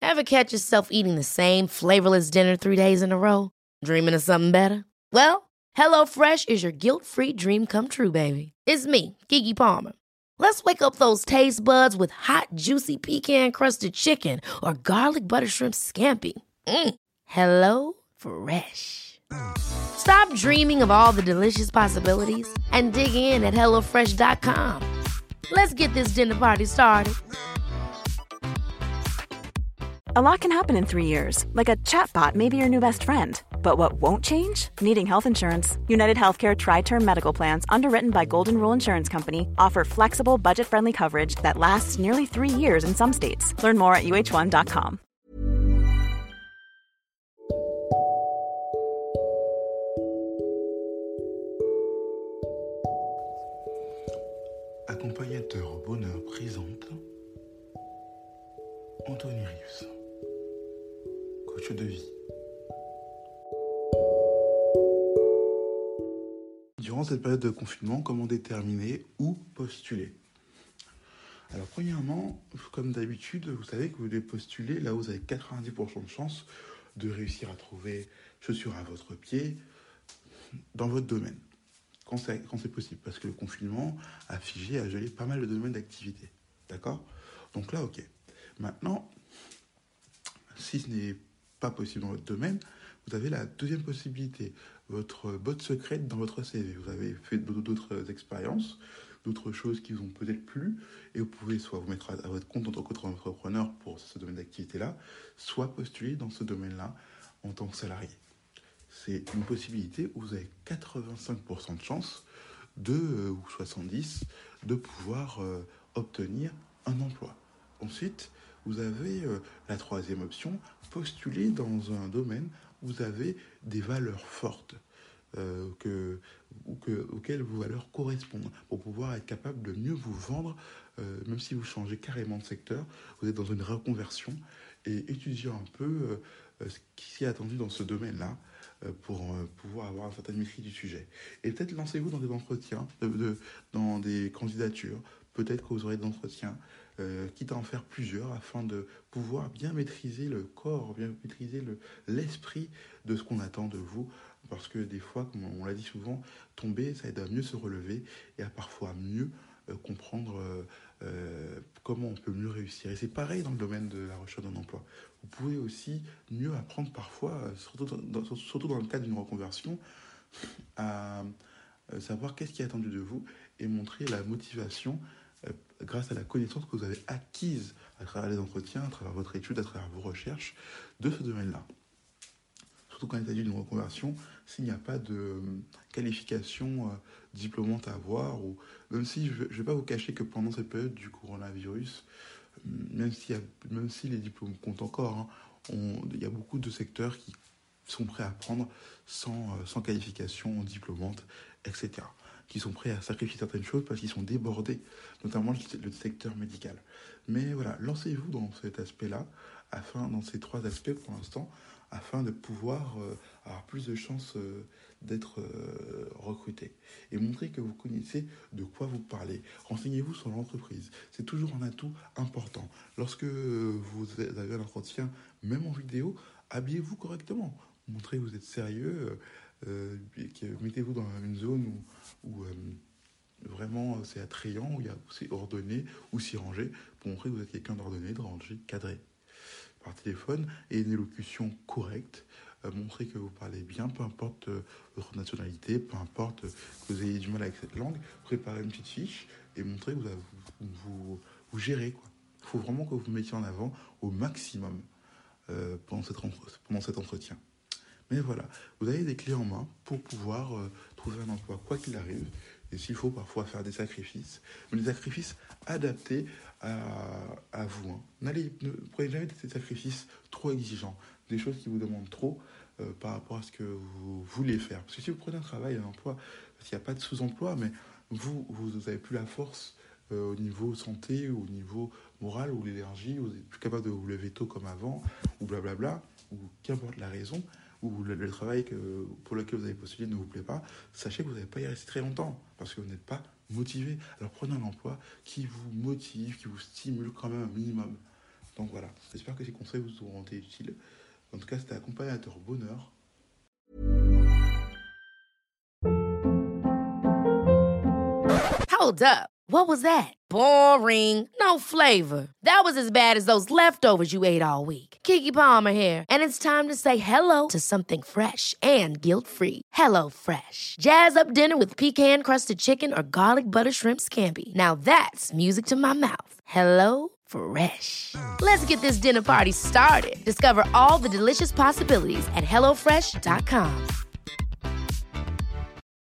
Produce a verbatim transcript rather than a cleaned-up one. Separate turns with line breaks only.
Ever catch yourself eating the same flavorless dinner three days in a row? Dreaming of something better? Well, HelloFresh is your guilt-free dream come true, baby. It's me, Keke Palmer. Let's wake up those taste buds with hot, juicy pecan-crusted chicken or garlic butter shrimp scampi. Mm. Hello Fresh. Stop dreaming of all the delicious possibilities and dig in at hello fresh dot com. Let's get this dinner party started.
A lot can happen in three years, like a chatbot may be your new best friend. But what won't change? Needing health insurance. United Healthcare Tri-Term Medical Plans, underwritten by Golden Rule Insurance Company, offer flexible, budget-friendly coverage that lasts nearly three years in some states. Learn more at u h one dot com.
Accompagnateur bonheur présente Anthony Rius, coach de vie. Durant cette période de confinement, comment déterminer où postuler? Alors premièrement, comme d'habitude, vous savez que vous devez postuler là où vous avez quatre-vingt-dix pour cent de chance de réussir à trouver chaussures à votre pied dans votre domaine. Quand c'est, quand c'est possible, parce que le confinement a figé, a gelé pas mal de domaines d'activité. D'accord? Donc là, ok. Maintenant, si ce n'est pas possible dans votre domaine, vous avez la deuxième possibilité, votre botte secrète dans votre C V. Vous avez fait d'autres expériences, d'autres choses qui vous ont peut-être plu, et vous pouvez soit vous mettre à votre compte en tant qu'entrepreneur pour ce domaine d'activité-là, soit postuler dans ce domaine-là en tant que salarié. C'est une possibilité où vous avez quatre-vingt-cinq pour cent de chance, de, euh, ou soixante-dix, de pouvoir euh, obtenir un emploi. Ensuite, vous avez euh, la troisième option, postuler dans un domaine où vous avez des valeurs fortes, euh, que, ou que, auxquelles vos valeurs correspondent, pour pouvoir être capable de mieux vous vendre, euh, même si vous changez carrément de secteur, vous êtes dans une reconversion, et étudier un peu euh, ce qui est attendu dans ce domaine-là, pour euh, pouvoir avoir une certaine maîtrise du sujet. Et peut-être lancez-vous dans des entretiens, de, de, dans des candidatures, peut-être que vous aurez des entretiens, euh, quitte à en faire plusieurs, afin de pouvoir bien maîtriser le corps, bien maîtriser le, l'esprit de ce qu'on attend de vous, parce que des fois, comme on l'a dit souvent, tomber, ça aide à mieux se relever, et à parfois mieux euh, comprendre euh, euh, comment on peut mieux réussir. Et c'est pareil dans le domaine de la recherche d'un emploi. Vous pouvez aussi mieux apprendre parfois, surtout dans, surtout dans le cadre d'une reconversion, à savoir qu'est-ce qui est attendu de vous et montrer la motivation euh, grâce à la connaissance que vous avez acquise à travers les entretiens, à travers votre étude, à travers vos recherches de ce domaine-là. Surtout quand il s'agit d'une reconversion, s'il n'y a pas de qualification euh, diplômante à avoir, ou même si je ne vais pas vous cacher que pendant cette période du coronavirus, même si, même si les diplômes comptent encore, hein, on, il y a beaucoup de secteurs qui sont prêts à prendre sans, euh, sans qualification diplômante, et cetera. Qui sont prêts à sacrifier certaines choses parce qu'ils sont débordés, notamment le, le secteur médical. Mais voilà, lancez-vous dans cet aspect-là, afin, dans ces trois aspects pour l'instant, afin de pouvoir euh, avoir plus de chances euh, d'être euh, recruté. Et montrer que vous connaissez de quoi vous parlez. Renseignez-vous sur l'entreprise. C'est toujours un atout important. Lorsque euh, vous avez un entretien, même en vidéo, habillez-vous correctement. Montrez que vous êtes sérieux. Euh, que, mettez-vous dans une zone où, où euh, vraiment c'est attrayant, où, il y a, où c'est ordonné, où c'est rangé, pour montrer que vous êtes quelqu'un d'ordonné, de rangé, cadré. Par téléphone, et une élocution correcte, euh, montrer que vous parlez bien, peu importe euh, votre nationalité, peu importe euh, que vous ayez du mal avec cette langue, préparez une petite fiche et montrez que vous, avez, vous, vous, vous gérez, quoi. Il faut vraiment que vous vous mettiez en avant au maximum euh, pendant, cette, pendant cet entretien. Mais voilà, vous avez des clés en main pour pouvoir euh, trouver un emploi, quoi qu'il arrive, et s'il faut parfois faire des sacrifices, mais des sacrifices adaptés à, à vous. Hein. N'allez, ne prenez jamais des sacrifices trop exigeants, des choses qui vous demandent trop euh, par rapport à ce que vous voulez faire. Parce que si vous prenez un travail, un emploi, parce qu'il n'y a pas de sous-emploi, mais vous, vous n'avez plus la force euh, au niveau santé, ou au niveau moral, ou l'énergie, vous n'êtes plus capable de vous lever tôt comme avant, ou blablabla, ou qu'importe la raison, ou le, le travail que, pour lequel vous avez postulé ne vous plaît pas, sachez que vous n'allez pas y rester très longtemps, parce que vous n'êtes pas motivé. Alors prenez un emploi qui vous motive, qui vous stimule quand même un minimum. Donc voilà, j'espère que ces conseils vous auront été utiles. En tout cas, c'était Accompagnateur Bonheur.
Hold up. What was that? Boring. No flavor. That was as bad as those leftovers you ate all week. Keke Palmer here, and it's time to say hello to something fresh and guilt-free. Hello Fresh. Jazz up dinner with pecan-crusted chicken or garlic butter shrimp scampi. Now that's music to my mouth. Hello Fresh. Let's get this dinner party started. Discover all the delicious possibilities at hello fresh dot com.